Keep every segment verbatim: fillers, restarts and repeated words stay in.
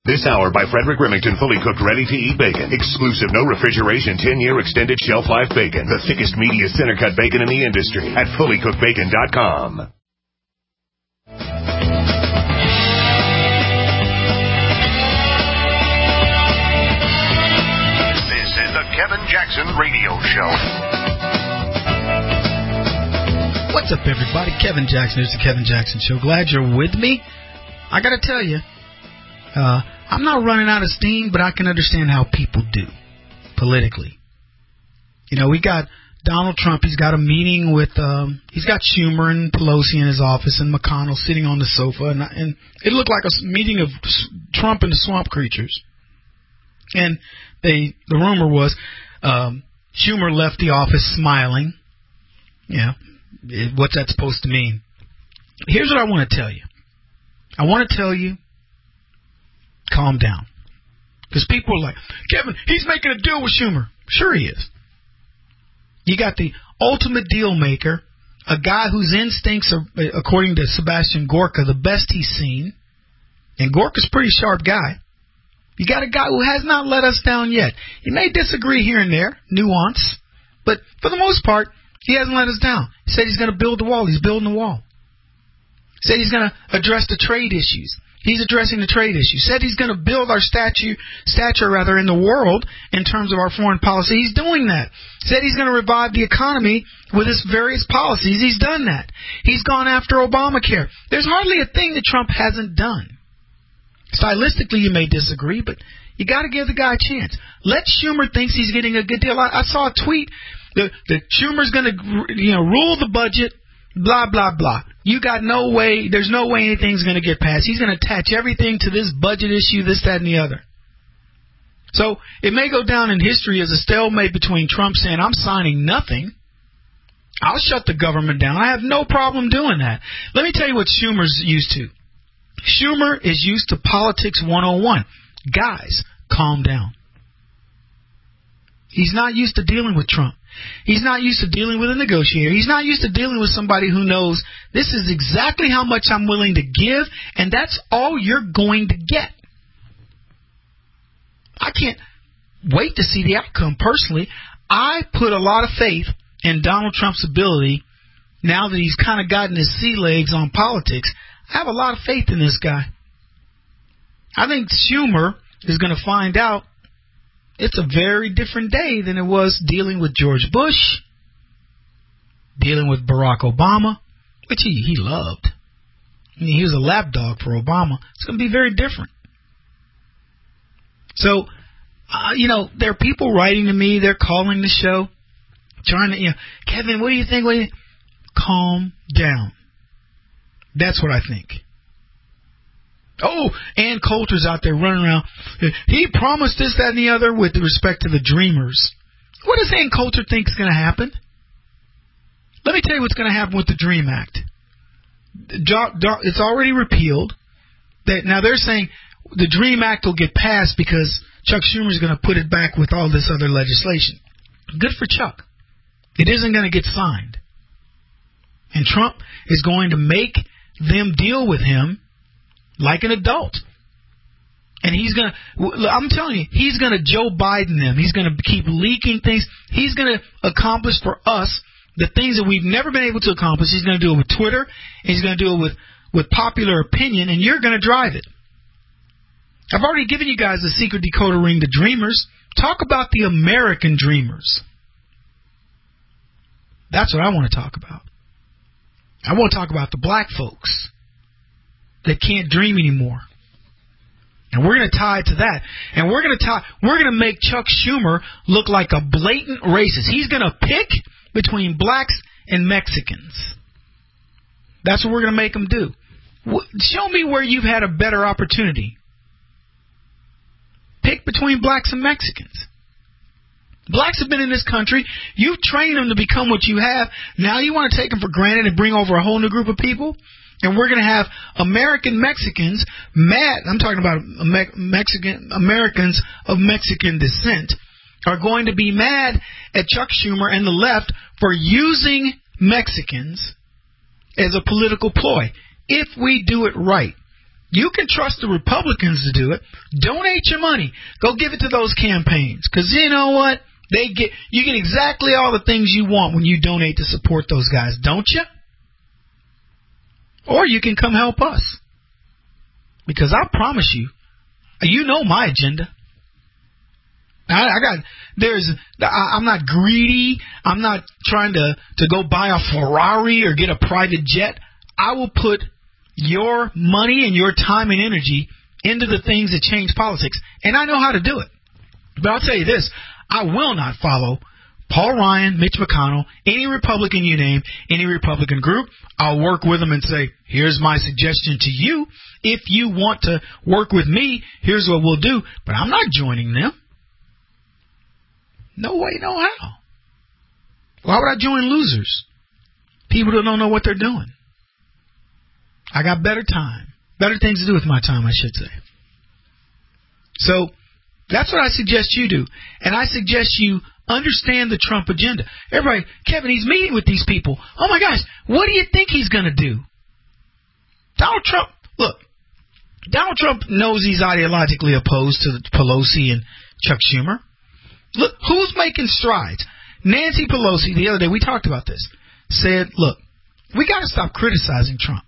This hour by Frederick Remington, fully cooked, ready-to-eat bacon. Exclusive, no refrigeration, ten-year extended shelf life bacon. The thickest, meatiest, center-cut bacon in the industry at fully cooked bacon dot com. This is the Kevin Jackson Radio Show. What's up, everybody? Kevin Jackson. It's the Kevin Jackson Show. Glad you're with me. I got to tell you, uh, I'm not running out of steam, but I can understand how people do politically. You know, we got Donald Trump. He's got a meeting with, um, he's got Schumer and Pelosi in his office and McConnell sitting on the sofa. And, and it looked like a meeting of Trump and the swamp creatures. And they, the rumor was um, Schumer left the office smiling. Yeah, what's that supposed to mean? Here's what I want to tell you. I want to tell you, calm down. Because people are like, Kevin, he's making a deal with Schumer. Sure he is. You got the ultimate deal maker, a guy whose instincts are, according to Sebastian Gorka, the best he's seen. And Gorka's a pretty sharp guy. You got a guy who has not let us down yet. He may disagree here and there, nuance, but for the most part, he hasn't let us down. He said he's going to build the wall. He's building the wall. He said he's going to address the trade issues. He's addressing the trade issues. Said he's going to build our statue, stature rather in the world in terms of our foreign policy. He's doing that. Said he's going to revive the economy with his various policies. He's done that. He's gone after Obamacare. There's hardly a thing that Trump hasn't done. Stylistically, you may disagree, but you got to give the guy a chance. Let Schumer thinks he's getting a good deal. I, I saw a tweet that, that Schumer's going to, you know, rule the budget. Blah, blah, blah. You got no way, there's no way anything's going to get passed. He's going to attach everything to this budget issue, this, that, and the other. So it may go down in history as a stalemate between Trump saying, I'm signing nothing. I'll shut the government down. I have no problem doing that. Let me tell you what Schumer's used to. Schumer is used to politics one oh one. Guys, calm down. He's not used to dealing with Trump. He's not used to dealing with a negotiator. He's not used to dealing with somebody who knows this is exactly how much I'm willing to give, and that's all you're going to get. I can't wait to see the outcome personally. I put a lot of faith in Donald Trump's ability, now that he's kind of gotten his sea legs on politics. I have a lot of faith in this guy. I think Schumer is going to find out it's a very different day than it was dealing with George Bush, dealing with Barack Obama, which he, he loved. I mean, he was a lapdog for Obama. It's going to be very different. So, uh, you know, there are people writing to me. They're calling the show, trying to, you know, Kevin, what do you think? What do you... Calm down. That's what I think. Oh, Ann Coulter's out there running around. He promised this, that, and the other with respect to the Dreamers. What does Ann Coulter think is going to happen? Let me tell you what's going to happen with the DREAM Act. It's already repealed. Now they're saying the DREAM Act will get passed because Chuck Schumer's going to put it back with all this other legislation. Good for Chuck. It isn't going to get signed. And Trump is going to make them deal with him like an adult. And he's going to, I'm telling you, he's going to Joe Biden them. He's going to keep leaking things. He's going to accomplish for us the things that we've never been able to accomplish. He's going to do it with Twitter. And he's going to do it with, with popular opinion, and you're going to drive it. I've already given you guys the secret decoder ring, the Dreamers. Talk about the American Dreamers. That's what I want to talk about. I want to talk about the black folks that can't dream anymore. And we're going to tie it to that. And we're going to tie, we're going to make Chuck Schumer look like a blatant racist. He's going to pick between blacks and Mexicans. That's what we're going to make him do. Show me where you've had a better opportunity. Pick between blacks and Mexicans. Blacks have been in this country. You've trained them to become what you have. Now you want to take them for granted and bring over a whole new group of people? And we're going to have American Mexicans mad. I'm talking about Mexican Americans of Mexican descent are going to be mad at Chuck Schumer and the left for using Mexicans as a political ploy. If we do it right, You can trust the Republicans to do it. Donate your money. Go give it to those campaigns. Because you know what? They get you get exactly all the things you want when you donate to support those guys, don't you? Or you can come help us. Because I promise you, you know my agenda. I, I got there's I, I'm not greedy. I'm not trying to, to go buy a Ferrari or get a private jet. I will put your money and your time and energy into the things that change politics. And I know how to do it. But I'll tell you this, I will not follow Paul Ryan, Mitch McConnell, any Republican you name, any Republican group. I'll work with them and say, here's my suggestion to you. If you want to work with me, here's what we'll do. But I'm not joining them. No way, no how. Why would I join losers? People that don't know what they're doing. I got better time. Better things to do with my time, I should say. So that's what I suggest you do. And I suggest you understand the Trump agenda. Everybody, Kevin, he's meeting with these people. Oh, my gosh, what do you think he's going to do? Donald Trump, look, Donald Trump knows he's ideologically opposed to Pelosi and Chuck Schumer. Look, who's making strides? Nancy Pelosi, the other day, we talked about this, said, look, we got to stop criticizing Trump.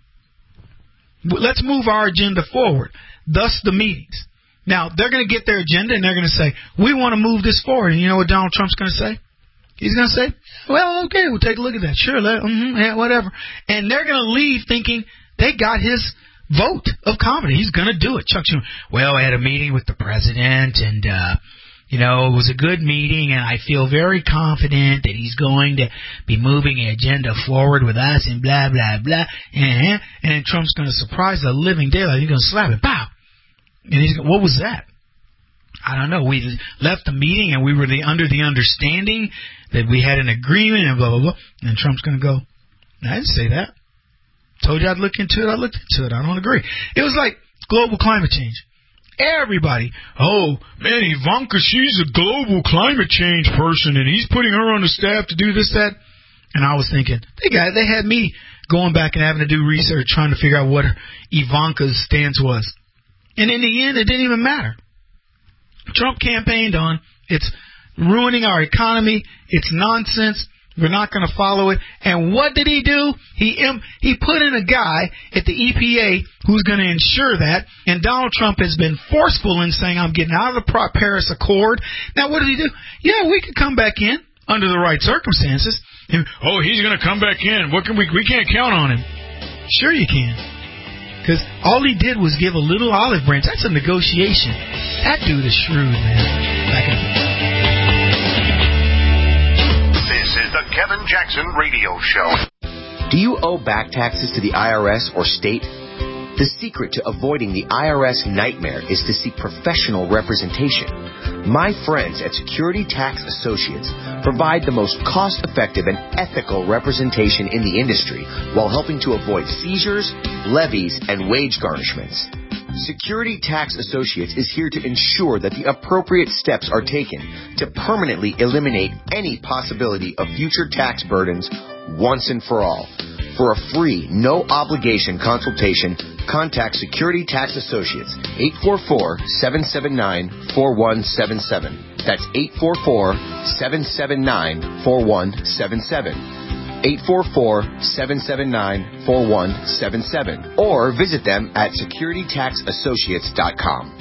Let's move our agenda forward, thus the meetings. Now, they're going to get their agenda, and they're going to say, we want to move this forward. And you know what Donald Trump's going to say? He's going to say, well, okay, we'll take a look at that. Sure, let, mm-hmm, yeah, whatever. And they're going to leave thinking they got his vote of confidence. He's going to do it. Chuck Schumer, well, I had a meeting with the president, and, uh, you know, it was a good meeting, and I feel very confident that he's going to be moving the agenda forward with us and blah, blah, blah. And, and then Trump's going to surprise the living daylight. He's going to slap it. Pow. And he's going, what was that? I don't know. We left the meeting, and we were the, under the understanding that we had an agreement and blah, blah, blah. And Trump's going to go, I didn't say that. Told you I'd look into it. I looked into it. I don't agree. It was like global climate change. Everybody, oh, man, Ivanka, she's a global climate change person, and he's putting her on the staff to do this, that. And I was thinking, they got, they had me going back and having to do research, trying to figure out what Ivanka's stance was. And in the end, it didn't even matter. Trump campaigned on, it's ruining our economy, it's nonsense, we're not going to follow it. And what did he do? He he put in a guy at the E P A who's going to ensure that. And Donald Trump has been forceful in saying, I'm getting out of the Paris Accord. Now, what did he do? Yeah, we could come back in under the right circumstances. And, oh, he's going to come back in. What can we? We can't count on him. Sure you can. Because all he did was give a little olive branch. That's a negotiation. That dude is shrewd, man. Back in the This is the Kevin Jackson Radio Show. Do you owe back taxes to the I R S or state? The secret to avoiding the I R S nightmare is to seek professional representation. My friends at Security Tax Associates provide the most cost-effective and ethical representation in the industry while helping to avoid seizures, levies, and wage garnishments. Security Tax Associates is here to ensure that the appropriate steps are taken to permanently eliminate any possibility of future tax burdens once and for all. For a free, no-obligation consultation, contact Security Tax Associates, eight four four, seven seven nine, four one seven seven. That's eight four four, seven seven nine, four one seven seven. eight four four, seven seven nine, four one seven seven. Or visit them at security tax associates dot com.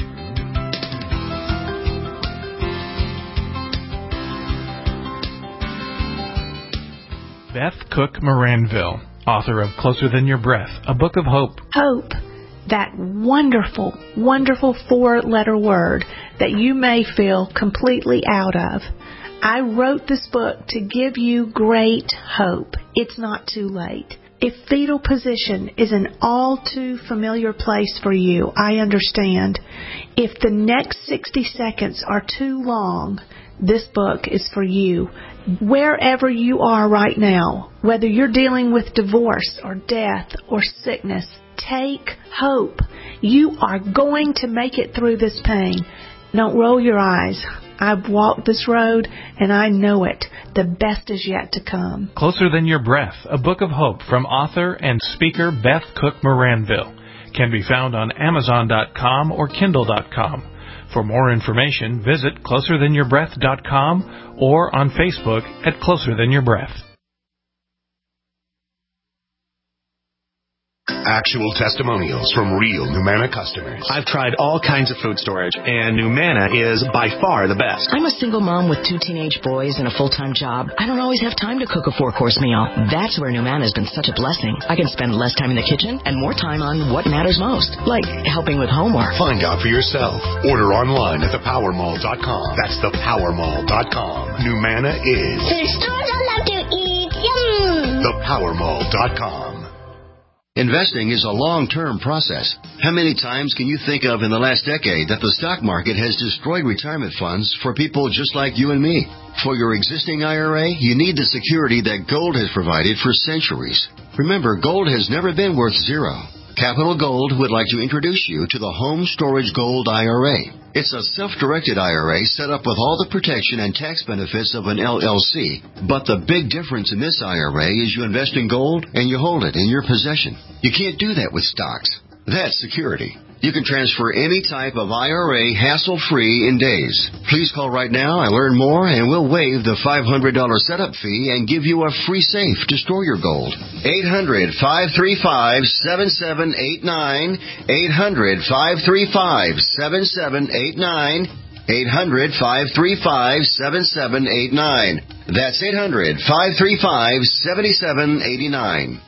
Beth Cook Moranville, author of Closer Than Your Breath, a book of hope. Hope, that wonderful, wonderful four-letter word that you may feel completely out of. I wrote this book to give you great hope. It's not too late. If fetal position is an all too familiar place for you, I understand. If the next sixty seconds are too long, this book is for you. Wherever you are right now, whether you're dealing with divorce or death or sickness, take hope. You are going to make it through this pain. Don't roll your eyes. I've walked this road, and I know it. The best is yet to come. Closer Than Your Breath, a book of hope from author and speaker Beth Cook Moranville. can be found on Amazon dot com or Kindle dot com. For more information, visit closer than your breath dot com or on Facebook at Closer Than Your Breath. Actual testimonials from real Numanna customers. I've tried all kinds of food storage, and Numanna is by far the best. I'm a single mom with two teenage boys and a full-time job. I don't always have time to cook a four-course meal. That's where Numanna has been such a blessing. I can spend less time in the kitchen and more time on what matters most, like helping with homework. Find out for yourself. Order online at the power mall dot com. That's the power mall dot com. Numanna is the stores I love to eat. Yum! the power mall dot com. Investing is a long-term process. How many times can you think of in the last decade that the stock market has destroyed retirement funds for people just like you and me? For your existing I R A, you need the security that gold has provided for centuries. Remember, gold has never been worth zero. Capital Gold would like to introduce you to the Home Storage Gold I R A. It's a self-directed I R A set up with all the protection and tax benefits of an L L C. But the big difference in this I R A is you invest in gold and you hold it in your possession. You can't do that with stocks. That's security. You can transfer any type of I R A hassle-free in days. Please call right now and learn more, and we'll waive the five hundred dollars setup fee and give you a free safe to store your gold. eight hundred, five three five, seven seven eight nine. eight hundred, five three five, seven seven eight nine. eight hundred, five three five, seven seven eight nine. That's eight hundred, five three five, seven seven eight nine.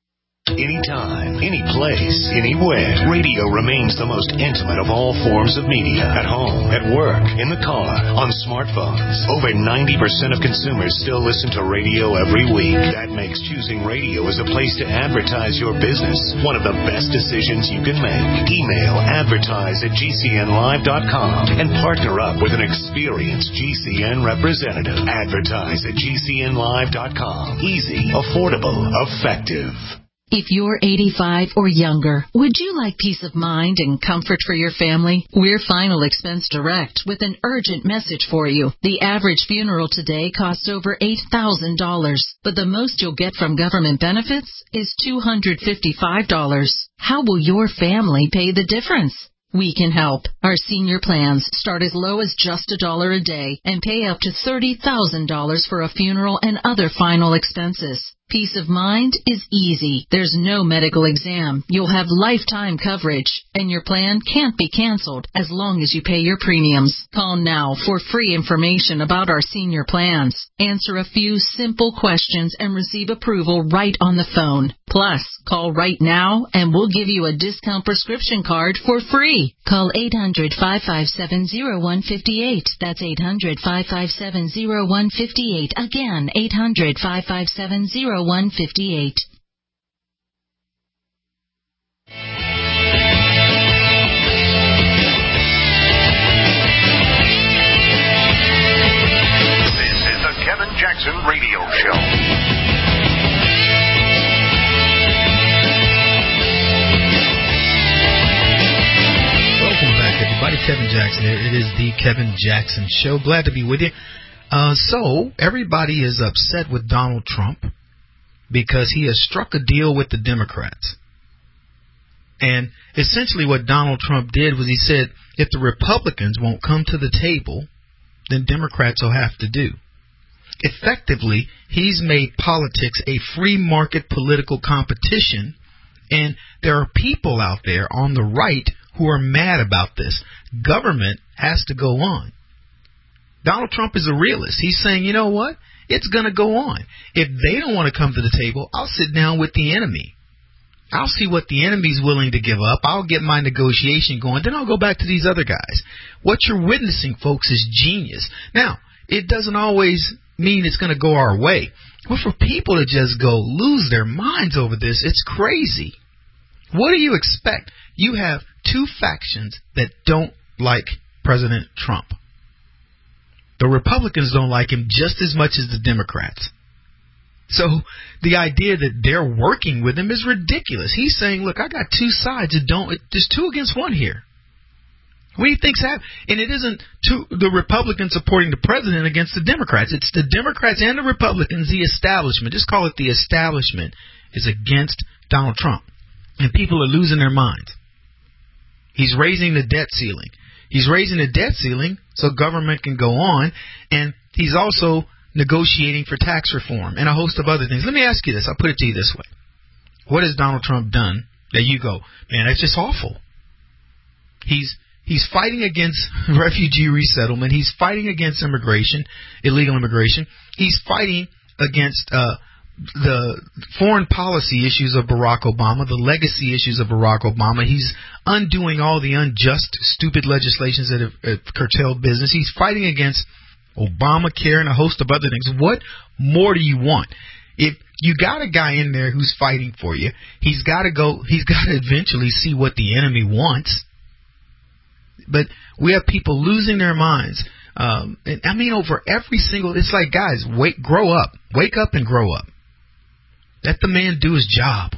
Anytime, any place, anywhere, radio remains the most intimate of all forms of media. At home, at work, in the car, on smartphones. Over ninety percent of consumers still listen to radio every week. That makes choosing radio as a place to advertise your business one of the best decisions you can make. Email advertise at G C N live dot com and partner up with an experienced G C N representative. Advertise at G C N live dot com. Easy, affordable, effective. If you're eighty-five or younger, would you like peace of mind and comfort for your family? We're Final Expense Direct with an urgent message for you. The average funeral today costs over eight thousand dollars, but the most you'll get from government benefits is two hundred fifty-five dollars. How will your family pay the difference? We can help. Our senior plans start as low as just a dollar a day and pay up to thirty thousand dollars for a funeral and other final expenses. Peace of mind is easy. There's no medical exam. You'll have lifetime coverage, and your plan can't be canceled as long as you pay your premiums. Call now for free information about our senior plans. Answer a few simple questions and receive approval right on the phone. Plus, call right now and we'll give you a discount prescription card for free. Call eight hundred, five five seven, zero one five eight. That's eight hundred, five five seven, zero one five eight. Again, eight hundred, five five seven, zero one five eight. This is the Kevin Jackson Radio Show. Everybody, Kevin Jackson here. It is the Kevin Jackson Show. Glad to be with you. Uh, so, everybody is upset with Donald Trump because he has struck a deal with the Democrats. And essentially what Donald Trump did was he said, if the Republicans won't come to the table, then Democrats will have to do. Effectively, he's made politics a free market political competition, and there are people out there on the right who are mad about this. Government has to go on. Donald Trump is a realist. He's saying, you know what? It's going to go on. If they don't want to come to the table, I'll sit down with the enemy. I'll see what the enemy's willing to give up. I'll get my negotiation going. Then I'll go back to these other guys. What you're witnessing, folks, is genius. Now, it doesn't always mean it's going to go our way. But for people to just go lose their minds over this, it's crazy. What do you expect? You have two factions that don't like President Trump. The Republicans don't like him just as much as the Democrats. So the idea that they're working with him is ridiculous. He's saying, look, I got two sides that don't, there's two against one here. What do you think's happening? And it isn't two, the Republicans supporting the president against the Democrats. It's the Democrats and the Republicans, the establishment. Just call it the establishment is against Donald Trump. And people are losing their minds. He's raising the debt ceiling. He's raising the debt ceiling so government can go on, and he's also negotiating for tax reform and a host of other things. Let me ask you this. I'll put it to you this way. What has Donald Trump done that you go, man, that's just awful? He's he's fighting against refugee resettlement. He's fighting against immigration, illegal immigration. He's fighting against uh, the foreign policy issues of Barack Obama, the legacy issues of Barack Obama. He's undoing all the unjust, stupid legislations that have, have curtailed business. He's fighting against Obamacare and a host of other things. What more do you want? If you got a guy in there who's fighting for you, he's got to go. He's got to eventually see what the enemy wants. But we have people losing their minds. Um, and I mean, over every single. It's like, guys, wake, grow up, wake up, and grow up. Let the man do his job.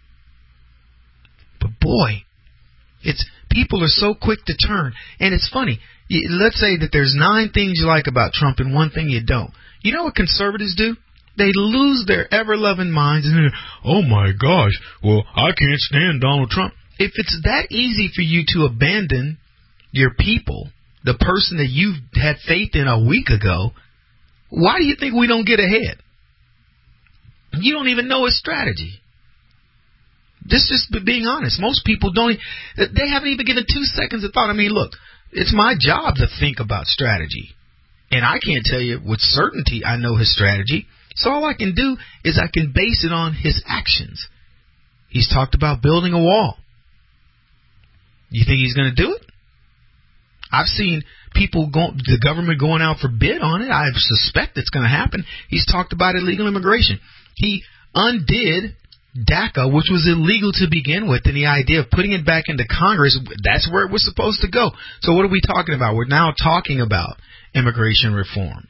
But boy, it's people are so quick to turn. And it's funny. Let's say that there's nine things you like about Trump and one thing you don't. You know what conservatives do? They lose their ever-loving minds and oh my gosh, well, I can't stand Donald Trump. If it's that easy for you to abandon your people, the person that you had faith in a week ago, why do you think we don't get ahead? You don't even know his strategy. Just, just being honest, most people don't. They haven't even given two seconds of thought. I mean, look, it's my job to think about strategy, and I can't tell you with certainty I know his strategy. So all I can do is I can base it on his actions. He's talked about building a wall. You think he's going to do it? I've seen people, go, the government going out for bid on it. I suspect it's going to happen. He's talked about illegal immigration. He undid DACA, which was illegal to begin with, and the idea of putting it back into Congress, that's where it was supposed to go. So what are we talking about? We're now talking about immigration reform.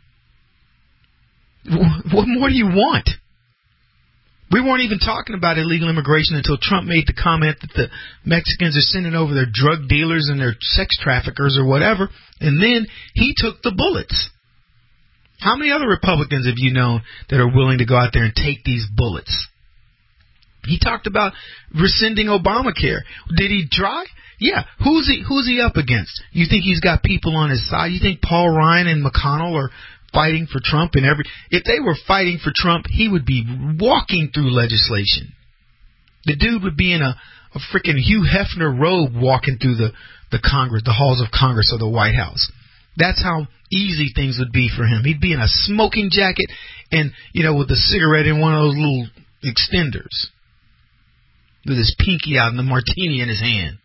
What more do you want? We weren't even talking about illegal immigration until Trump made the comment that the Mexicans are sending over their drug dealers and their sex traffickers or whatever, and then he took the bullets. How many other Republicans have you known that are willing to go out there and take these bullets? He talked about rescinding Obamacare. Did he try? Yeah. Who's he, who's he up against? You think he's got people on his side? You think Paul Ryan and McConnell are fighting for Trump and every if they were fighting for Trump, he would be walking through legislation. The dude would be in a, a freaking Hugh Hefner robe walking through the, the Congress, the halls of Congress or the White House. That's how easy things would be for him. He'd be in a smoking jacket and, you know, with a cigarette in one of those little extenders, with his pinky out and the martini in his hand.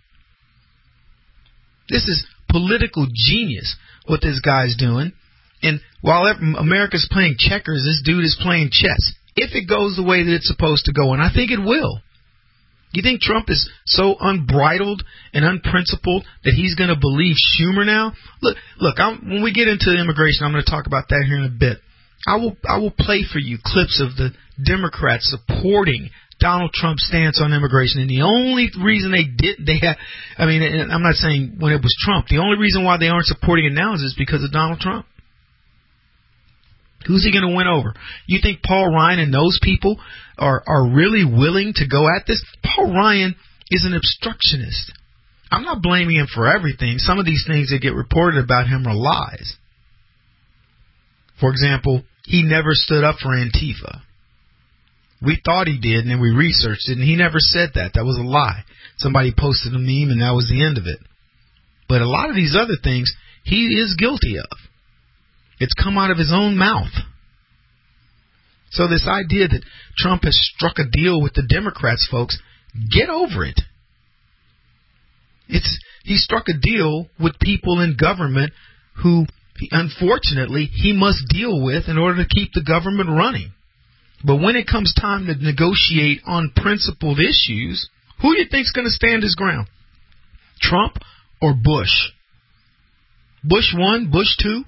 This is political genius, what this guy's doing. And while America's playing checkers, this dude is playing chess. If it goes the way that it's supposed to go, and I think it will. You think Trump is so unbridled and unprincipled that he's going to believe Schumer now? Look, look. I'm, when we get into immigration, I'm going to talk about that here in a bit. I will, I will play for you clips of the Democrats supporting Donald Trump's stance on immigration, and the only reason they did, they had, I mean, and I'm not saying when it was Trump. The only reason why they aren't supporting it now is because of Donald Trump. Who's he going to win over? You think Paul Ryan and those people are, are really willing to go at this? Paul Ryan is an obstructionist. I'm not blaming him for everything. Some of these things that get reported about him are lies. For example, he never stood up for Antifa. We thought he did, and then we researched it, and he never said that. That was a lie. Somebody posted a meme, and that was the end of it. But a lot of these other things, he is guilty of. It's come out of his own mouth. So this idea that Trump has struck a deal with the Democrats, folks, get over it. It's he struck a deal with people in government who, unfortunately, he must deal with in order to keep the government running. But when it comes time to negotiate on principled issues, who do you think's going to stand his ground? Trump or Bush? Bush one, Bush two?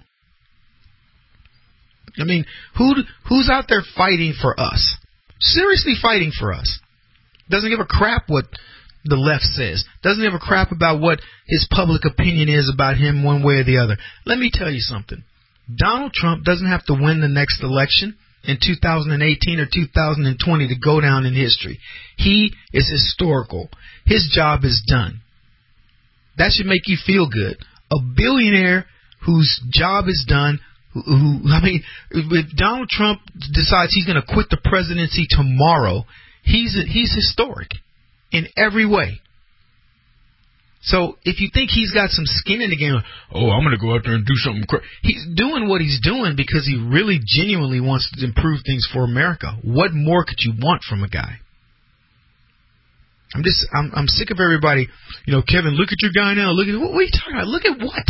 I mean, who who's out there fighting for us? Seriously fighting for us. Doesn't give a crap what the left says. Doesn't give a crap about what his public opinion is about him one way or the other. Let me tell you something. Donald Trump doesn't have to win the next election in two thousand eighteen or two thousand twenty to go down in history. He is historical. His job is done. That should make you feel good. A billionaire whose job is done, who, who I mean, if Donald Trump decides he's going to quit the presidency tomorrow, he's he's historic in every way. So if you think he's got some skin in the game, oh, I'm going to go out there and do something crazy. He's doing what he's doing because he really genuinely wants to improve things for America. What more could you want from a guy? I'm just, I'm, I'm sick of everybody, you know, Kevin, look at your guy now. Look at, what are you talking about? Look at what?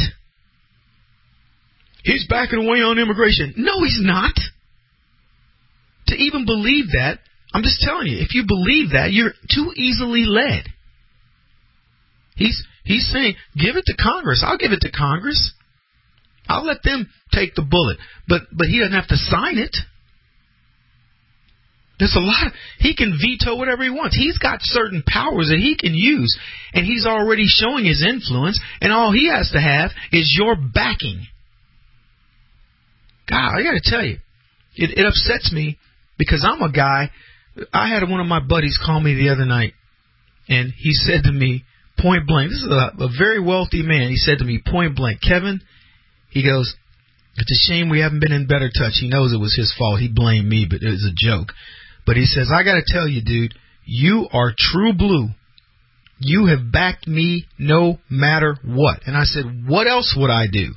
He's backing away on immigration. No, he's not. To even believe that, I'm just telling you, if you believe that, you're too easily led. He's he's saying, give it to Congress. I'll give it to Congress. I'll let them take the bullet. But but he doesn't have to sign it. There's a lot. He can veto whatever he wants. He's got certain powers that he can use, and he's already showing his influence, and all he has to have is your backing. God, I got to tell you, it, it upsets me because I'm a guy. I had one of my buddies call me the other night, and he said to me, point blank, this is a, a very wealthy man. He said to me, point blank, Kevin, he goes, it's a shame we haven't been in better touch. He knows it was his fault. He blamed me, but it was a joke. But he says, I got to tell you, dude, you are true blue. You have backed me no matter what. And I said, what else would I do?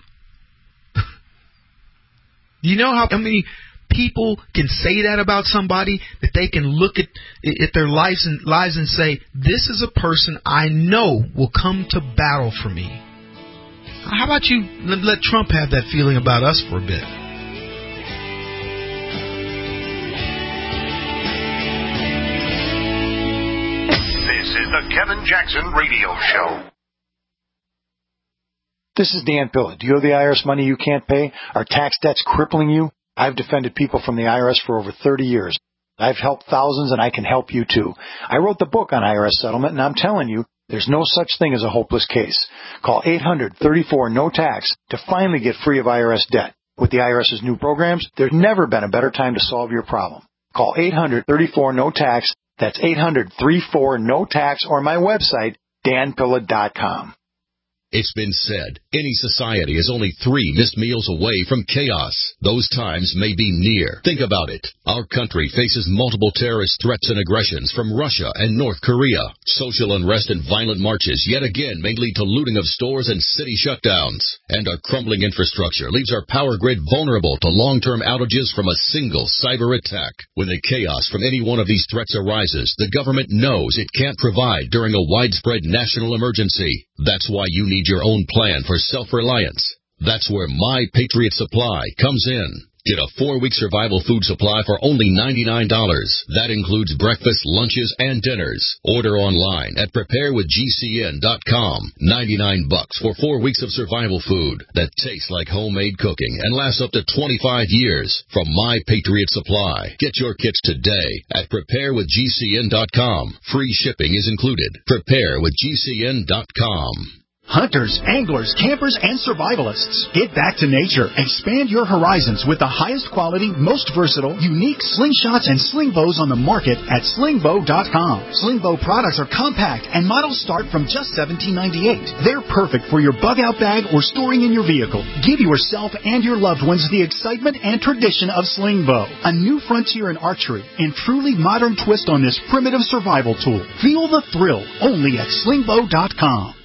Do you know how many people can say that about somebody, that they can look at at their lives and lives and say, this is a person I know will come to battle for me. How about you let Trump have that feeling about us for a bit? This is the Kevin Jackson Radio Show. This is Dan Pilla. Do you owe the I R S money you can't pay? Are tax debts crippling you? I've defended people from the I R S for over thirty years. I've helped thousands, and I can help you too. I wrote the book on I R S settlement, and I'm telling you, there's no such thing as a hopeless case. Call eight hundred thirty-four no tax to finally get free of I R S debt. With the IRS's new programs, there's never been a better time to solve your problem. Call eight hundred thirty-four no tax. That's eight hundred thirty-four no tax, or my website, dan pilla dot com. It's been said, any society is only three missed meals away from chaos. Those times may be near. Think about it. Our country faces multiple terrorist threats and aggressions from Russia and North Korea. Social unrest and violent marches yet again may lead to looting of stores and city shutdowns. And our crumbling infrastructure leaves our power grid vulnerable to long-term outages from a single cyber attack. When the chaos from any one of these threats arises, the government knows it can't provide during a widespread national emergency. That's why you need your own plan for self-reliance. That's where My Patriot Supply comes in. Get a four-week survival food supply for only ninety-nine dollars. That includes breakfast, lunches, and dinners. Order online at prepare with G C N dot com. ninety-nine bucks for four weeks of survival food that tastes like homemade cooking and lasts up to twenty-five years from My Patriot Supply. Get your kits today at prepare with G C N dot com. Free shipping is included. prepare with G C N dot com. Hunters, anglers, campers, and survivalists. Get back to nature. Expand your horizons with the highest quality, most versatile, unique slingshots and sling bows on the market at sling bow dot com. Sling bow products are compact and models start from just seventeen ninety-eight. They're perfect for your bug out bag or storing in your vehicle. Give yourself and your loved ones the excitement and tradition of sling bow. A new frontier in archery and truly modern twist on this primitive survival tool. Feel the thrill only at sling bow dot com.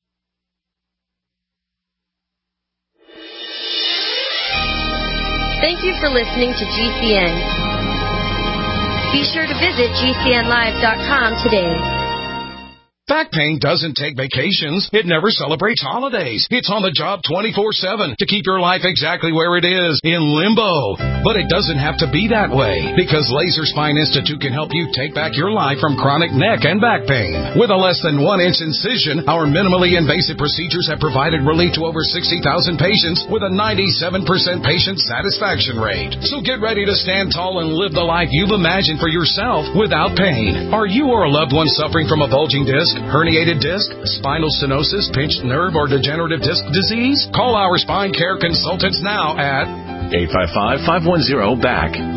Thank you for listening to G C N. Be sure to visit G C N live dot com today. Back pain doesn't take vacations. It never celebrates holidays. It's on the job twenty-four seven to keep your life exactly where it is, in limbo. But it doesn't have to be that way, because Laser Spine Institute can help you take back your life from chronic neck and back pain. With a less than one inch incision, our minimally invasive procedures have provided relief to over sixty thousand patients with a ninety-seven percent patient satisfaction rate. So get ready to stand tall and live the life you've imagined for yourself without pain. Are you or a loved one suffering from a bulging disc, herniated disc, spinal stenosis, pinched nerve, or degenerative disc disease? Call our spine care consultants now at eight five five, five one zero, B A C K.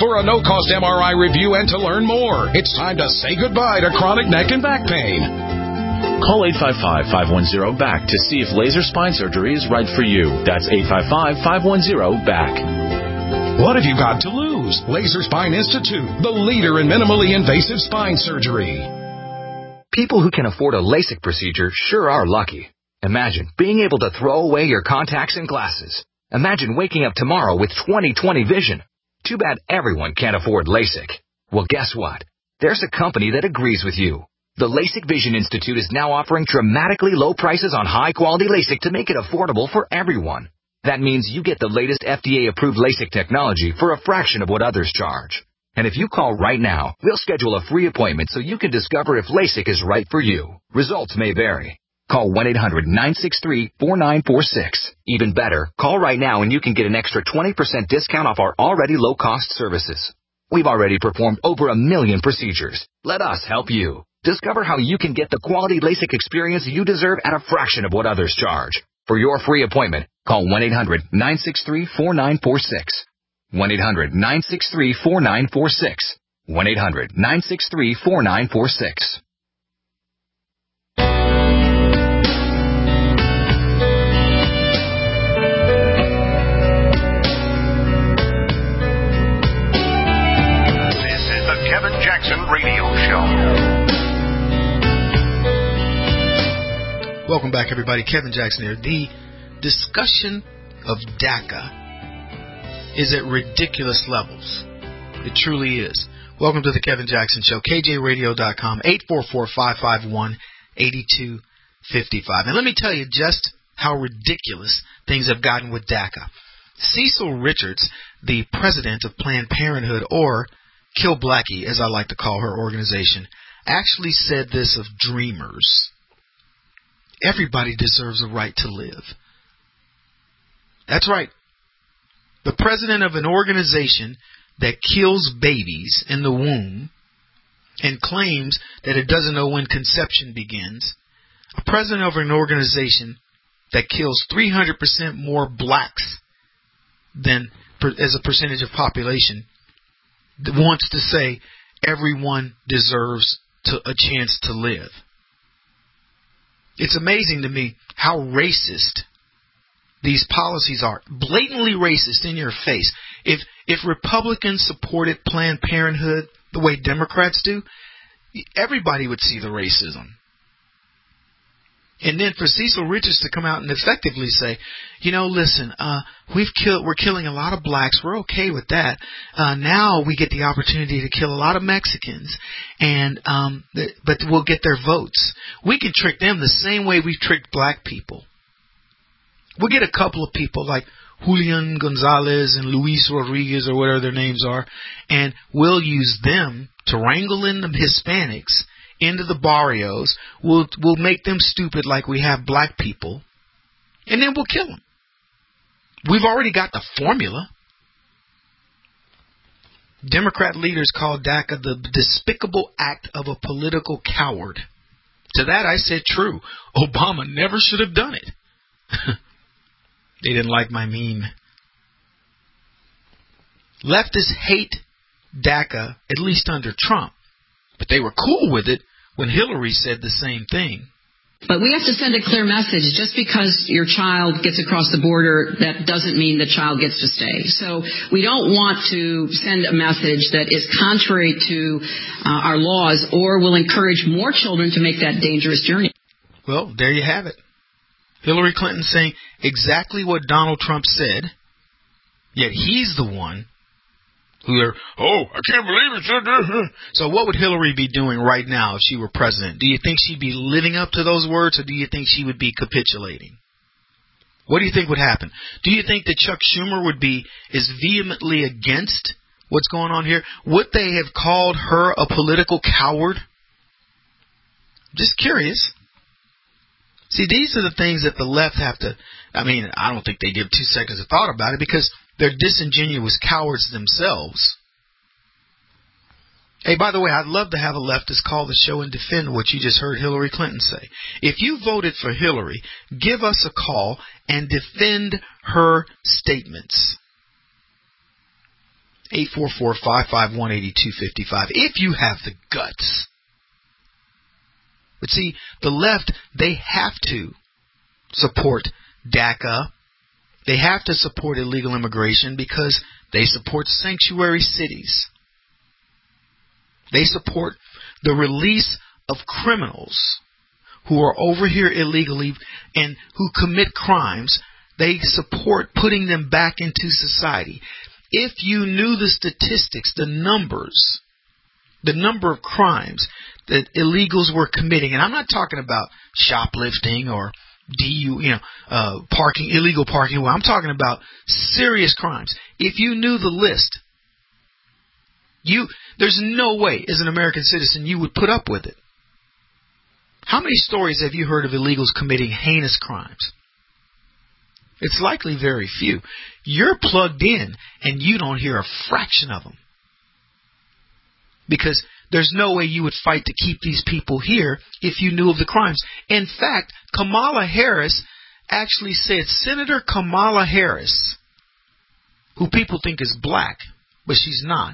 for a no-cost M R I review and to learn more. It's time to say goodbye to chronic neck and back pain. Call eight five five, five one zero, B A C K to see if laser spine surgery is right for you. That's eight five five, five one zero, B A C K. What have you got to lose? Laser Spine Institute, the leader in minimally invasive spine surgery. People who can afford a LASIK procedure sure are lucky. Imagine being able to throw away your contacts and glasses. Imagine waking up tomorrow with twenty twenty vision. Too bad everyone can't afford LASIK. Well, guess what? There's a company that agrees with you. The LASIK Vision Institute is now offering dramatically low prices on high-quality LASIK to make it affordable for everyone. That means you get the latest F D A-approved LASIK technology for a fraction of what others charge. And if you call right now, we'll schedule a free appointment so you can discover if LASIK is right for you. Results may vary. Call one eight hundred, nine six three, four nine four six. Even better, call right now and you can get an extra twenty percent discount off our already low-cost services. We've already performed over a million procedures. Let us help you. Discover how you can get the quality LASIK experience you deserve at a fraction of what others charge. For your free appointment, call one eight hundred, nine six three, four nine four six. one eight hundred, nine six three, four nine four six. one eight hundred, nine six three, four nine four six. This is the Kevin Jackson Radio Show. Welcome back, everybody. Kevin Jackson here. The discussion of DACA is at ridiculous levels. It truly is. Welcome to the Kevin Jackson Show. K J radio dot com, eight four four, five five one, eight two five five. And let me tell you just how ridiculous things have gotten with DACA. Cecil Richards, the president of Planned Parenthood, or Kill Blackie, as I like to call her organization, actually said this of Dreamers. Everybody deserves a right to live. That's right. The president of an organization that kills babies in the womb and claims that it doesn't know when conception begins, a president of an organization that kills three hundred percent more blacks than as a percentage of population, wants to say everyone deserves to, a chance to live. It's amazing to me how racist these policies are. Blatantly racist in your face. If if Republicans supported Planned Parenthood the way Democrats do, everybody would see the racism. And then for Cecil Richards to come out and effectively say, you know, listen, uh, we've killed, we're killing a lot of blacks. We're okay with that. Uh, now we get the opportunity to kill a lot of Mexicans, and um, th- but we'll get their votes. We can trick them the same way we've tricked black people. We'll get a couple of people like Julian Gonzalez and Luis Rodriguez or whatever their names are, and we'll use them to wrangle in the Hispanics into the barrios. We'll we'll make them stupid like we have black people, and then we'll kill them. We've already got the formula. Democrat leaders called DACA the despicable act of a political coward. To that I said, true. Obama never should have done it. They didn't like my meme. Leftists hate DACA, at least under Trump, but they were cool with it when Hillary said the same thing. But we have to send a clear message. Just because your child gets across the border, that doesn't mean the child gets to stay. So we don't want to send a message that is contrary to uh, our laws or will encourage more children to make that dangerous journey. Well, there you have it. Hillary Clinton saying exactly what Donald Trump said, yet he's the one who are, oh, I can't believe it. So what would Hillary be doing right now if she were president? Do you think she'd be living up to those words, or do you think she would be capitulating? What do you think would happen? Do you think that Chuck Schumer would be as vehemently against what's going on here? Would they have called her a political coward? Just curious. See, these are the things that the left have to, I mean, I don't think they give two seconds of thought about it because they're disingenuous cowards themselves. Hey, by the way, I'd love to have a leftist call the show and defend what you just heard Hillary Clinton say. If you voted for Hillary, give us a call and defend her statements. eight four four, five five one, eight two five five. If you have the guts. But see, the left, they have to support DACA. They have to support illegal immigration because they support sanctuary cities. They support the release of criminals who are over here illegally and who commit crimes. They support putting them back into society. If you knew the statistics, the numbers, the number of crimes that illegals were committing, and I'm not talking about shoplifting or D U, you know, uh, parking, illegal parking. Well, I'm talking about serious crimes. If you knew the list, you there's no way, as an American citizen, you would put up with it. How many stories have you heard of illegals committing heinous crimes? It's likely very few. You're plugged in, and you don't hear a fraction of them. Because there's no way you would fight to keep these people here if you knew of the crimes. In fact, Kamala Harris actually said, Senator Kamala Harris, who people think is black, but she's not,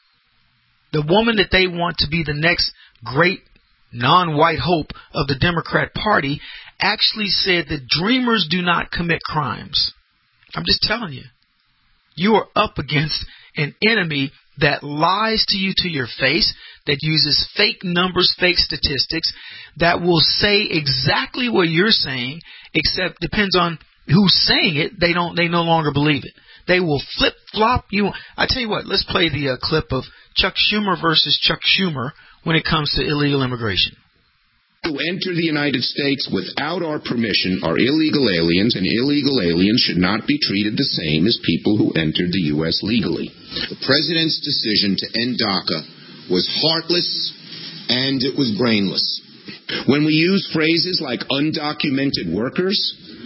the woman that they want to be the next great non-white hope of the Democrat Party, actually said that dreamers do not commit crimes. I'm just telling you. You are up against an enemy that lies to you to your face, that uses fake numbers, fake statistics, that will say exactly what you're saying, except depends on who's saying it. They don't. They no longer believe it. They will flip flop you. I tell you what. Let's play the uh, clip of Chuck Schumer versus Chuck Schumer when it comes to illegal immigration. Who enter the United States without our permission are illegal aliens, and illegal aliens should not be treated the same as people who entered the U S legally. The president's decision to end DACA was heartless and it was brainless. When we use phrases like undocumented workers,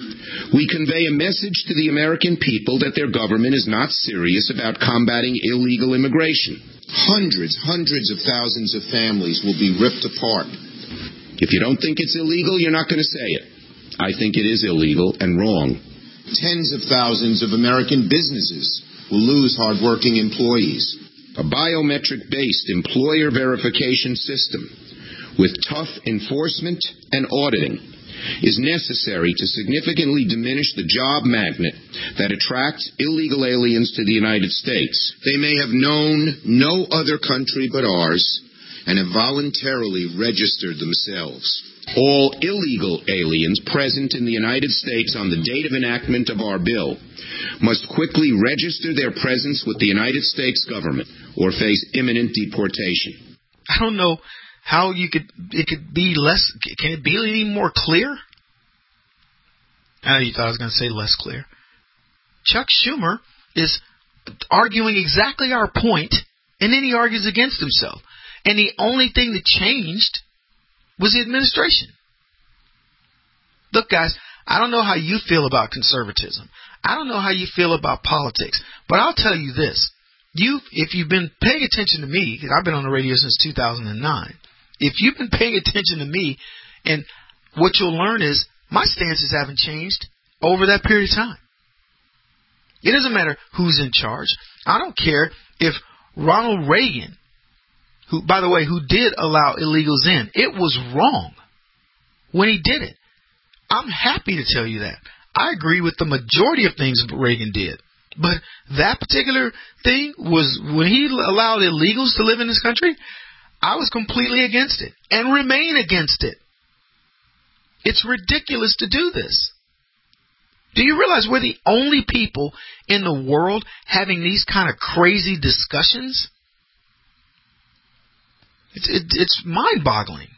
we convey a message to the American people that their government is not serious about combating illegal immigration. Hundreds, hundreds of thousands of families will be ripped apart. If you don't think it's illegal, you're not going to say it. I think it is illegal and wrong. Tens of thousands of American businesses will lose hardworking employees. A biometric-based employer verification system with tough enforcement and auditing is necessary to significantly diminish the job magnet that attracts illegal aliens to the United States. They may have known no other country but ours and have voluntarily registered themselves. All illegal aliens present in the United States on the date of enactment of our bill must quickly register their presence with the United States government or face imminent deportation. I don't know how you could, it could be less, can it be any more clear? I know you thought I was going to say less clear. Chuck Schumer is arguing exactly our point, and then he argues against himself. And the only thing that changed was the administration. Look, guys, I don't know how you feel about conservatism. I don't know how you feel about politics. But I'll tell you this. You, if you've been paying attention to me, because I've been on the radio since two thousand nine, if you've been paying attention to me, and what you'll learn is my stances haven't changed over that period of time. It doesn't matter who's in charge. I don't care if Ronald Reagan, who, by the way, who did allow illegals in, it was wrong when he did it. I'm happy to tell you that. I agree with the majority of things Reagan did. But that particular thing was, when he allowed illegals to live in this country, I was completely against it and remain against it. It's ridiculous to do this. Do you realize we're the only people in the world having these kind of crazy discussions? It's, it, it's mind-boggling.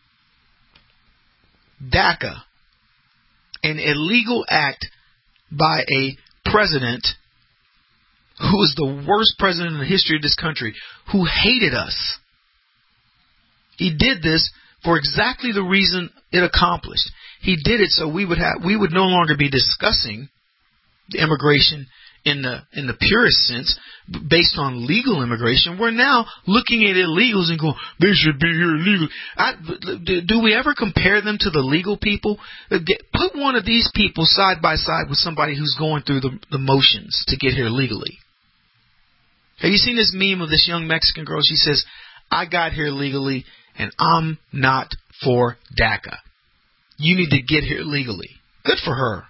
DACA, an illegal act by a president who was the worst president in the history of this country, who hated us. He did this for exactly the reason it accomplished. He did it so we would have we would no longer be discussing immigration in the in the purest sense, based on legal immigration. We're now looking at illegals and going, they should be here illegally. I, do we ever compare them to the legal people? Put one of these people side by side with somebody who's going through the, the motions to get here legally. Have you seen this meme of this young Mexican girl? She says, I got here legally, and I'm not for DACA. You need to get here legally. Good for her.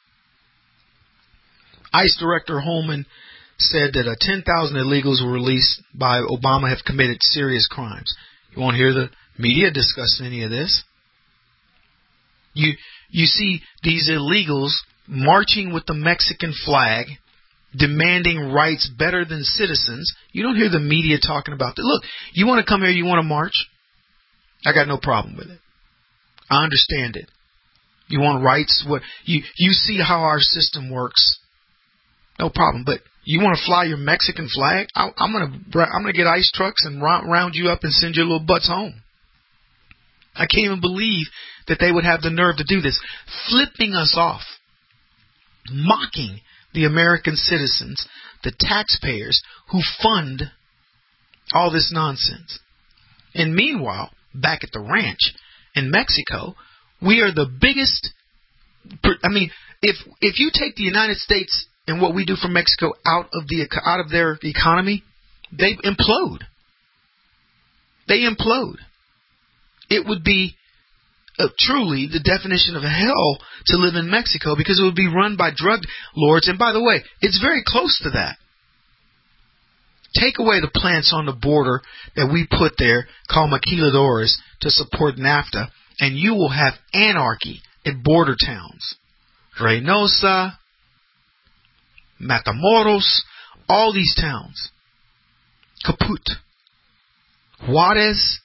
ICE Director Holman said that uh, ten thousand illegals were released by Obama have committed serious crimes. You won't hear the media discuss any of this. You you see these illegals marching with the Mexican flag, demanding rights better than citizens. You don't hear the media talking about that. Look, you want to come here, you want to march? I got no problem with it. I understand it. You want rights? What you you see how our system works? No problem. But you want to fly your Mexican flag? I, I'm gonna I'm gonna get ICE trucks and round you up and send your little butts home. I can't even believe that they would have the nerve to do this, flipping us off, mocking the American citizens, the taxpayers who fund all this nonsense. And meanwhile, back at the ranch in Mexico, we are the biggest. I mean, if if you take the United States and what we do for Mexico out of the out of their economy, they implode. They implode. It would be uh, truly the definition of hell to live in Mexico, because it would be run by drug lords. And by the way, it's very close to that. Take away the plants on the border that we put there, called maquiladores, to support NAFTA, and you will have anarchy at border towns. Reynosa, Matamoros, all these towns. Caput, Juarez.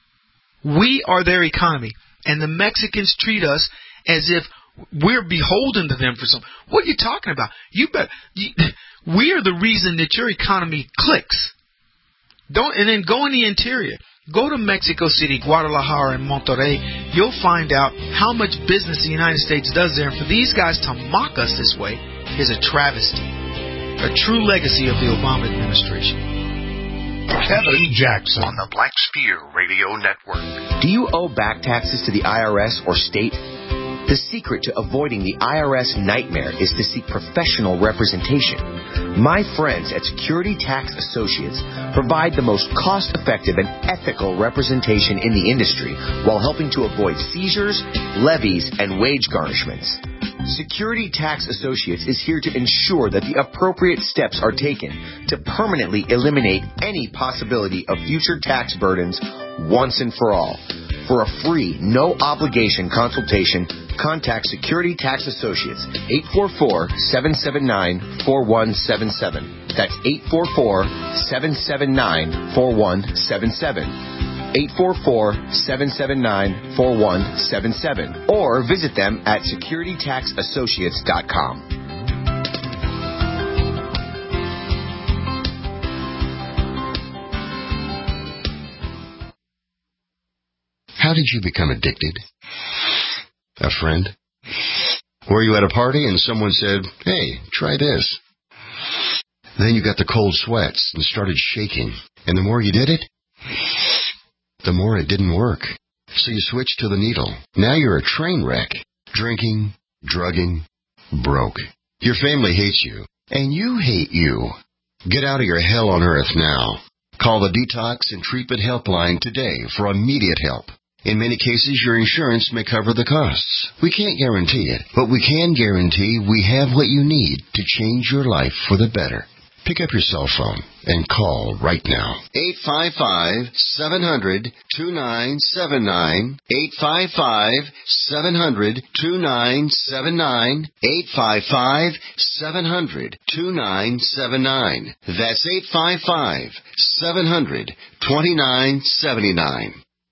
We are their economy, and the Mexicans treat us as if we're beholden to them for something. What are you talking about? You bet. You, we are the reason that your economy clicks. Don't and then go in the interior. Go to Mexico City, Guadalajara, and Monterrey. You'll find out how much business the United States does there. And for these guys to mock us this way is a travesty, a true legacy of the Obama administration. Kevin Jackson on the Black Spear Radio Network. Do you owe back taxes to the I R S or state? The secret to avoiding the I R S nightmare is to seek professional representation. My friends at Security Tax Associates provide the most cost-effective and ethical representation in the industry while helping to avoid seizures, levies, and wage garnishments. Security Tax Associates is here to ensure that the appropriate steps are taken to permanently eliminate any possibility of future tax burdens once and for all. For a free, no-obligation consultation, contact Security Tax Associates, eight four four, seven seven nine, four one seven seven. That's eight four four, seven seven nine, four one seven seven. eight four four, seven seven nine, four one seven seven. Or visit them at security tax associates dot com. How did you become addicted? A friend? Were you at a party and someone said, hey, try this? Then you got the cold sweats and started shaking. And the more you did it, the more it didn't work. So you switched to the needle. Now you're a train wreck. Drinking, drugging, broke. Your family hates you. And you hate you. Get out of your hell on earth now. Call the Detox and Treatment Helpline today for immediate help. In many cases, your insurance may cover the costs. We can't guarantee it, but we can guarantee we have what you need to change your life for the better. Pick up your cell phone and call right now. eight five five, seven hundred, two nine seven nine. eight five five, seven hundred, two nine seven nine. eight five five, seven hundred, two nine seven nine. That's eight five five, seven hundred, two nine seven nine.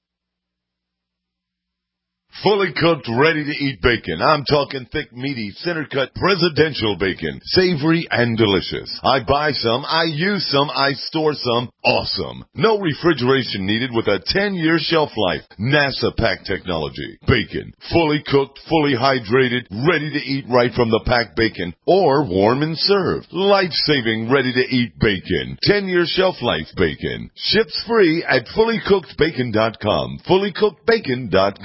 Fully cooked, ready-to-eat bacon. I'm talking thick, meaty, center-cut presidential bacon. Savory and delicious. I buy some, I use some, I store some. Awesome. No refrigeration needed with a ten-year shelf life. NASA pack technology. Bacon. Fully cooked, fully hydrated, ready to eat right from the packed bacon. Or warm and served. Life-saving, ready-to-eat bacon. ten-year shelf life bacon. Ships free at fully cooked bacon dot com. fully cooked bacon dot com.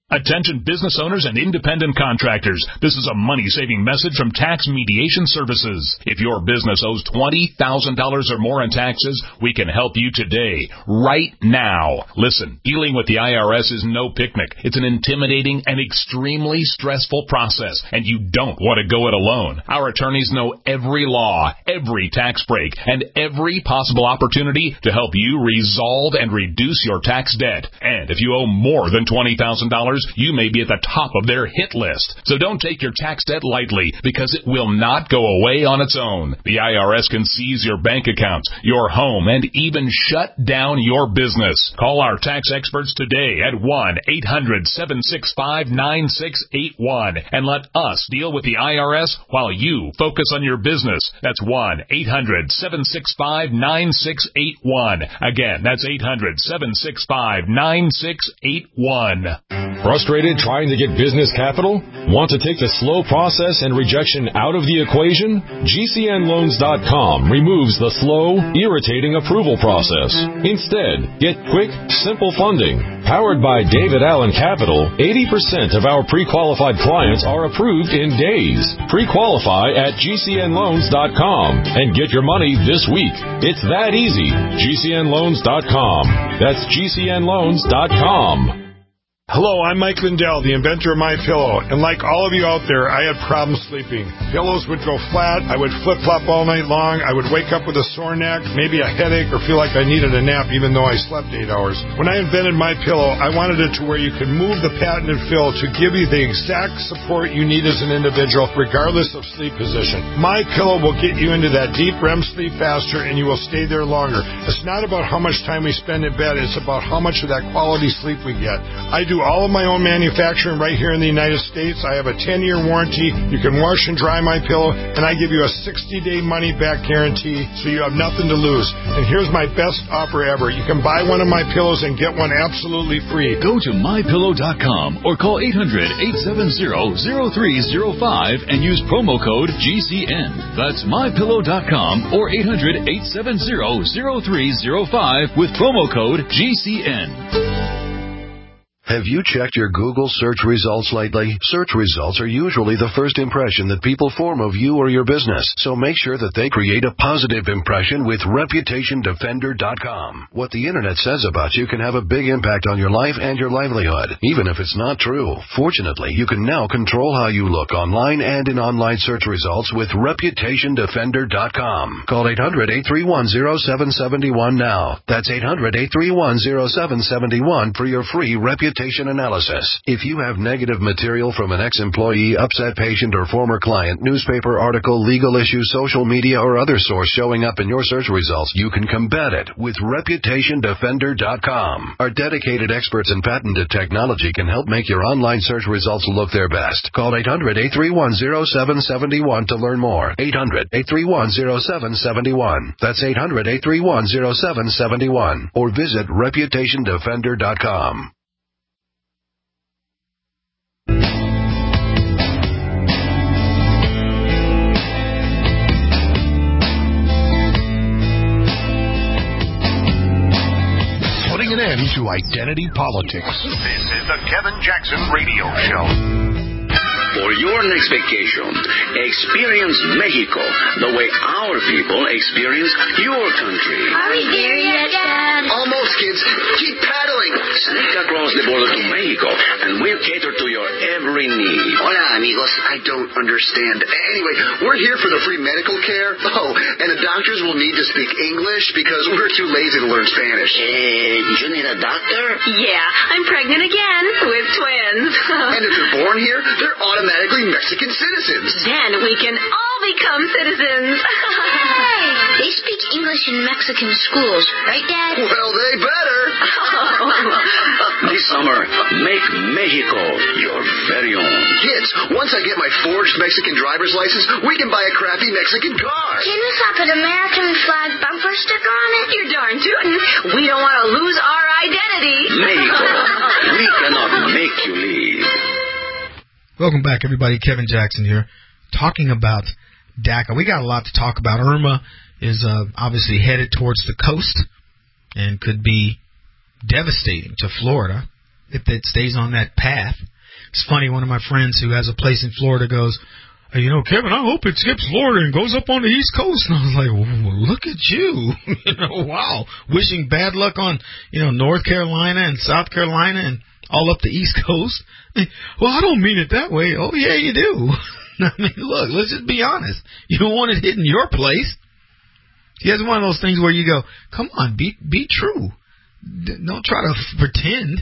Attention business owners and independent contractors. This is a money-saving message from Tax Mediation Services. If your business owes twenty thousand dollars or more in taxes, we can help you today, right now. Listen, dealing with the I R S is no picnic. It's an intimidating and extremely stressful process, and you don't want to go it alone. Our attorneys know every law, every tax break, and every possible opportunity to help you resolve and reduce your tax debt. And if you owe more than twenty thousand dollars, you may be at the top of their hit list. So don't take your tax debt lightly, because it will not go away on its own. The I R S can seize your bank accounts, your home, and even shut down your business. Call our tax experts today at one eight hundred seven six five nine six eight one and let us deal with the I R S while you focus on your business. That's one eight hundred seven six five nine six eight one. Again, that's eight hundred seven six five nine six eight one. Frustrated trying to get business capital? Want to take the slow process and rejection out of the equation? G C N loans dot com removes the slow, irritating approval process. Instead, get quick, simple funding. Powered by David Allen Capital, eighty percent of our pre-qualified clients are approved in days. Pre-qualify at G C N loans dot com and get your money this week. It's that easy. G C N loans dot com. That's G C N loans dot com. Hello, I'm Mike Lindell, the inventor of MyPillow, and like all of you out there, I had problems sleeping. Pillows would go flat, I would flip-flop all night long, I would wake up with a sore neck, maybe a headache, or feel like I needed a nap even though I slept eight hours. When I invented MyPillow, I wanted it to where you could move the patented fill to give you the exact support you need as an individual, regardless of sleep position. MyPillow will get you into that deep R E M sleep faster, and you will stay there longer. It's not about how much time we spend in bed, it's about how much of that quality sleep we get. I do all of my own manufacturing right here in the United States. I have a ten-year warranty. You can wash and dry my pillow, and I give you a sixty-day money-back guarantee, so you have nothing to lose. And here's my best offer ever. You can buy one of my pillows and get one absolutely free. Go to my pillow dot com or call eight hundred eight seven zero zero three zero five and use promo code G C N. That's my pillow dot com or eight hundred eight seven zero zero three zero five with promo code G C N. Have you checked your Google search results lately? Search results are usually the first impression that people form of you or your business, so make sure that they create a positive impression with reputation defender dot com. What the internet says about you can have a big impact on your life and your livelihood, even if it's not true. Fortunately, you can now control how you look online and in online search results with reputation defender dot com. Call eight hundred eight three one zero seven seven one now. That's eight hundred eight three one zero seven seven one for your free reputation analysis. If you have negative material from an ex-employee, upset patient, or former client, newspaper article, legal issue, social media, or other source showing up in your search results, you can combat it with reputation defender dot com. Our dedicated experts in patented technology can help make your online search results look their best. Call eight hundred eight three one zero seven seven one to learn more. eight hundred eight three one zero seven seven one. That's eight hundred eight three one zero seven seven one. Or visit reputation defender dot com. Putting an end to identity politics. This is the Kevin Jackson Radio Show. For your next vacation, experience Mexico the way our people experience your country. Are we there yet, Dad? Almost, kids. Keep paddling. Sneak across the border to Mexico, and we'll cater to your every need. Hola, amigos. I don't understand. Anyway, we're here for the free medical care. Oh, and the doctors will need to speak English because we're too lazy to learn Spanish. Eh, you need a doctor? Yeah, I'm pregnant again with twins. And if they're born here, they're automatically Mexican citizens. Then we can all become citizens. Hey! They speak English in Mexican schools, right, Dad? Well, they better. This summer, make Mexico your very own. Kids, once I get my forged Mexican driver's license, we can buy a crappy Mexican car. Can we slap an American flag bumper sticker on it? You're darn tootin'. We don't want to lose our identity. Mexico, we cannot make you leave. Welcome back, everybody. Kevin Jackson here, talking about DACA. We got a lot to talk about. Irma is uh, obviously headed towards the coast and could be devastating to Florida. if it stays on that path. It's funny, one of my friends who has a place in Florida goes, hey, you know, Kevin, I hope it skips Florida and goes up on the East Coast. And I was like, well, look at you. you know, wow. Wishing bad luck on, you know, North Carolina and South Carolina and all up the East Coast. Well, I don't mean it that way. Oh, yeah, you do. I mean, look, let's just be honest. You don't want it hitting your place. Yeah, it's one of those things where you go, come on, be be true. Don't try to pretend.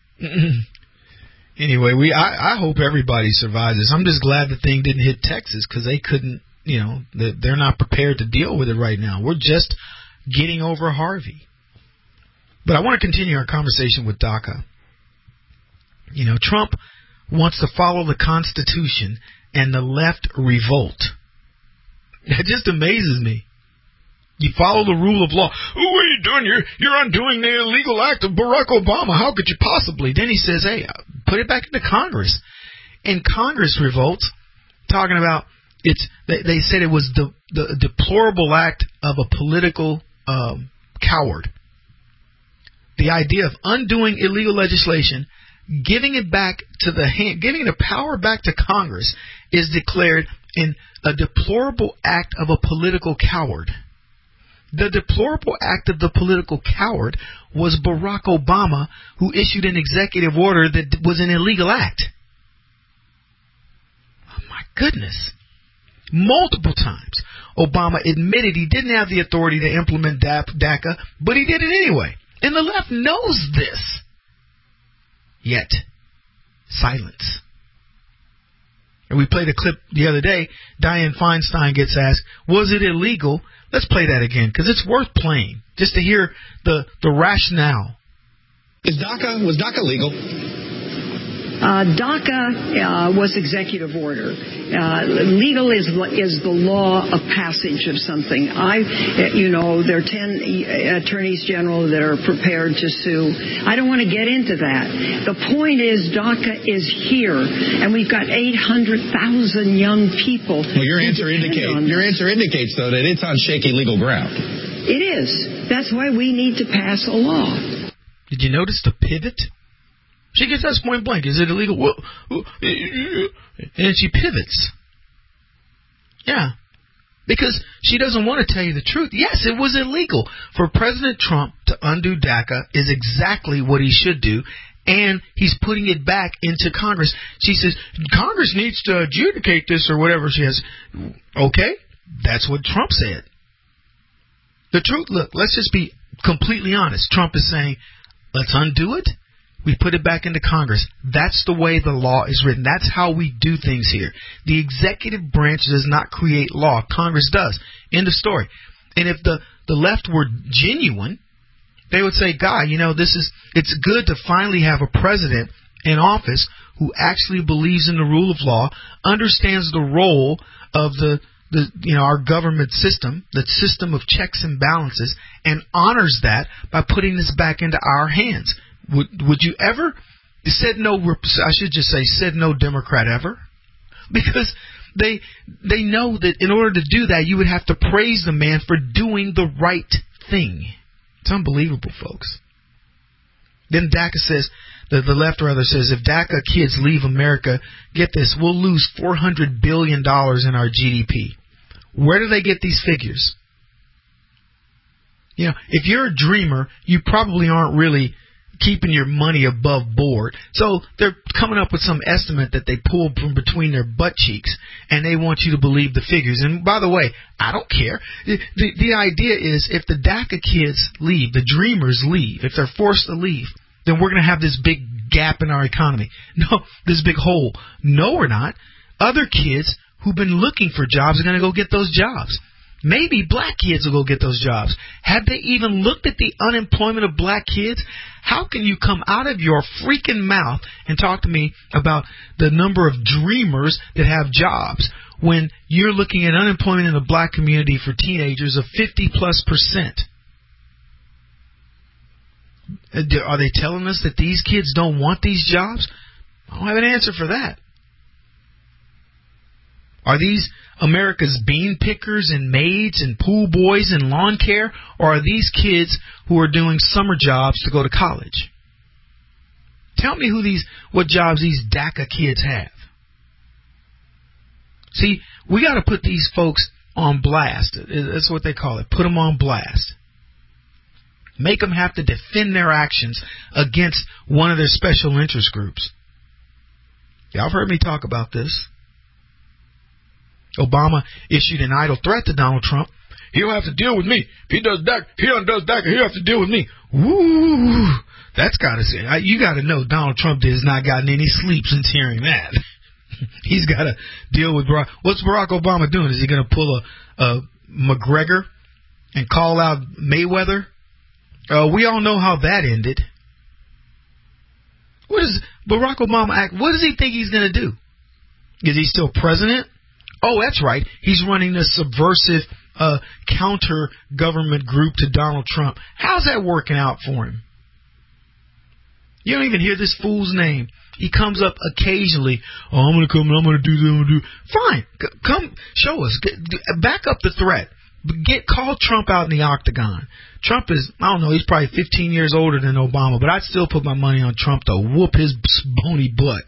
Anyway, we I, I hope everybody survives this. I'm just glad the thing didn't hit Texas because they couldn't, you know, they're not prepared to deal with it right now. We're just getting over Harvey. But I want to continue our conversation with DACA. You know, Trump wants to follow the Constitution and the left revolt. That just amazes me. You follow the rule of law. Oh, what are you doing? You're, you're undoing the illegal act of Barack Obama. How could you possibly? Then he says, hey, put it back into Congress. And Congress revolts, talking about it's. They, they said it was the, the deplorable act of a political um, coward. The idea of undoing illegal legislation, giving it back to the hand, giving the power back to Congress, is declared in a deplorable act of a political coward. The deplorable act of the political coward was Barack Obama, who issued an executive order that was an illegal act. Oh, my goodness. Multiple times, Obama admitted he didn't have the authority to implement DACA, but he did it anyway. And the left knows this. Yet, silence. And we played a clip the other day. Dianne Feinstein gets asked, was it illegal? Let's play that again, because it's worth playing, just to hear the, the rationale. Is DACA, was DACA legal? Uh, DACA uh, was executive order. Uh, legal is is the law of passage of something. I, you know, there are ten attorneys general that are prepared to sue. I don't want to get into that. The point is DACA is here, and we've got eight hundred thousand young people. Well, your answer indicates your answer indicates though that it's on shaky legal ground. It is. That's why we need to pass a law. Did you notice the pivot? She gets asked point blank, is it illegal? And she pivots. Yeah. Because she doesn't want to tell you the truth. Yes, it was illegal. For President Trump to undo DACA is exactly what he should do, and he's putting it back into Congress. She says, Congress needs to adjudicate this or whatever she has. Okay, that's what Trump said. The truth, look, let's just be completely honest. Trump is saying, let's undo it. We put it back into Congress. That's the way the law is written. That's how we do things here. The executive branch does not create law. Congress does. End of story. And if the, the left were genuine, they would say, God, you know, this is, it's good to finally have a president in office who actually believes in the rule of law, understands the role of the, the, you know, our government system, the system of checks and balances, and honors that by putting this back into our hands. Would would you ever, said no, I should just say, said no Democrat ever? Because they they know that in order to do that, you would have to praise the man for doing the right thing. It's unbelievable, folks. Then DACA says, the, the left rather says, if DACA kids leave America, get this, we'll lose four hundred billion dollars in our G D P. Where do they get these figures? You know, if you're a dreamer, you probably aren't really keeping your money above board. So they're coming up with some estimate that they pulled from between their butt cheeks, and they want you to believe the figures. And by the way, I don't care. The, the, the idea is if the DACA kids leave, the dreamers leave, if they're forced to leave, then we're going to have this big gap in our economy. No, this big hole. No, we're not. Other kids who've been looking for jobs are going to go get those jobs. Maybe black kids will go get those jobs. Have they even looked at the unemployment of black kids? How can you come out of your freaking mouth and talk to me about the number of dreamers that have jobs when you're looking at unemployment in the black community for teenagers of fifty plus percent? Are they telling us that these kids don't want these jobs? I don't have an answer for that. Are these America's bean pickers and maids and pool boys and lawn care? Or are these kids who are doing summer jobs to go to college? Tell me who these, what jobs these DACA kids have. See, we got to put these folks on blast. That's what they call it. Put them on blast. Make them have to defend their actions against one of their special interest groups. Y'all have heard me talk about this. Obama issued an idle threat to Donald Trump. He'll have to deal with me. If he does DACA, he does DACA, he'll have to deal with me. Woo! That's got to say, you got to know Donald Trump has not gotten any sleep since hearing that. He's got to deal with Barack. What's Barack Obama doing? Is he going to pull a, a McGregor and call out Mayweather? Uh, we all know how that ended. What does Barack Obama act? What does he think he's going to do? Is he still president? Oh, that's right. He's running this subversive uh, counter-government group to Donald Trump. How's that working out for him? You don't even hear this fool's name. He comes up occasionally. Oh, I'm going to come and I'm going to do this. I'm going to do. Fine. C- come show us. Get, back up the threat. Get call Trump out in the octagon. Trump is, I don't know, he's probably fifteen years older than Obama, but I'd still put my money on Trump to whoop his bony butt.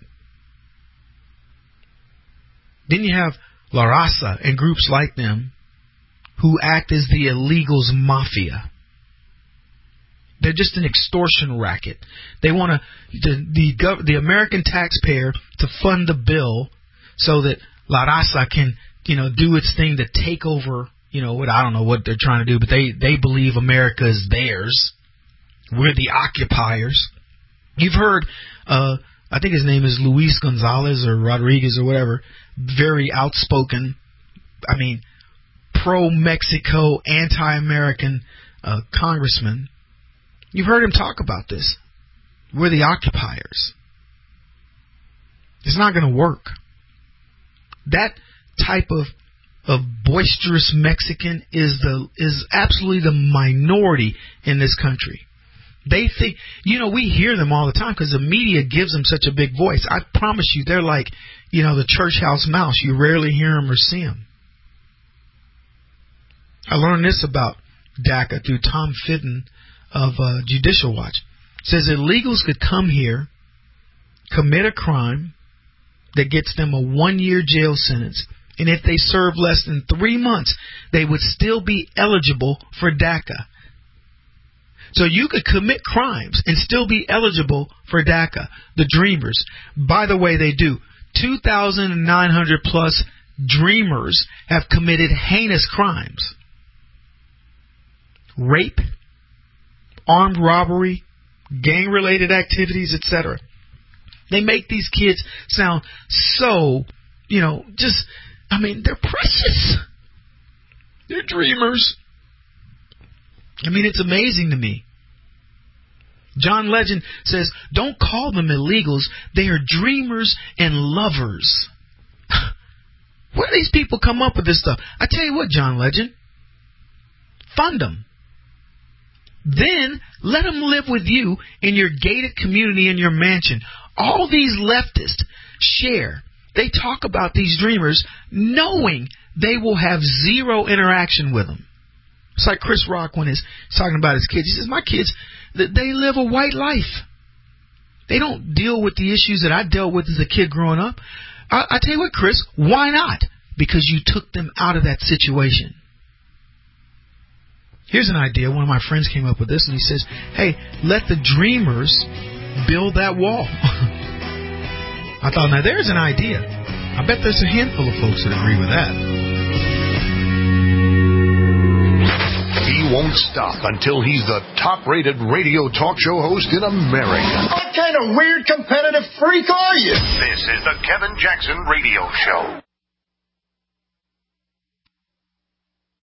Then you have La Raza and groups like them who act as the illegals mafia. They're just an extortion racket. They want to the the, gov- the American taxpayer to fund the bill so that La Raza can, you know, do its thing to take over. You know what? I don't know what they're trying to do, but they they believe America is theirs. We're the occupiers. You've heard, uh, I think his name is Luis Gonzalez or Rodriguez or whatever. Very outspoken. I mean, pro-Mexico, anti-American uh, congressman. You've heard him talk about this. We're the occupiers. It's not going to work. That type of of boisterous Mexican is the is absolutely the minority in this country. They think, you know, we hear them all the time because the media gives them such a big voice. I promise you, they're like, you know, the church house mouse. You rarely hear them or see them. I learned this about DACA through Tom Fitton of uh, Judicial Watch. It says illegals could come here, commit a crime that gets them a one-year jail sentence, and if they serve less than three months, they would still be eligible for DACA. So you could commit crimes and still be eligible for DACA. The Dreamers, by the way, they do. two thousand nine hundred plus Dreamers have committed heinous crimes. Rape, armed robbery, gang-related activities, et cetera. They make these kids sound so, you know, just, I mean, they're precious. They're dreamers. I mean, it's amazing to me. John Legend says, don't call them illegals. They are dreamers and lovers. Where do these people come up with this stuff? I tell you what, John Legend, fund them. Then let them live with you in your gated community in your mansion. All these leftists share. They talk about these dreamers knowing they will have zero interaction with them. It's like Chris Rock when he's talking about his kids. He says, my kids, they live a white life. They don't deal with the issues that I dealt with as a kid growing up. I, I tell you what, Chris, why not? Because you took them out of that situation. Here's an idea. One of my friends came up with this, and he says, hey, let the dreamers build that wall. I thought, now there's an idea. I bet there's a handful of folks that agree with that. He won't stop until he's the top-rated radio talk show host in America. What kind of weird competitive freak are you? This is the Kevin Jackson Radio Show.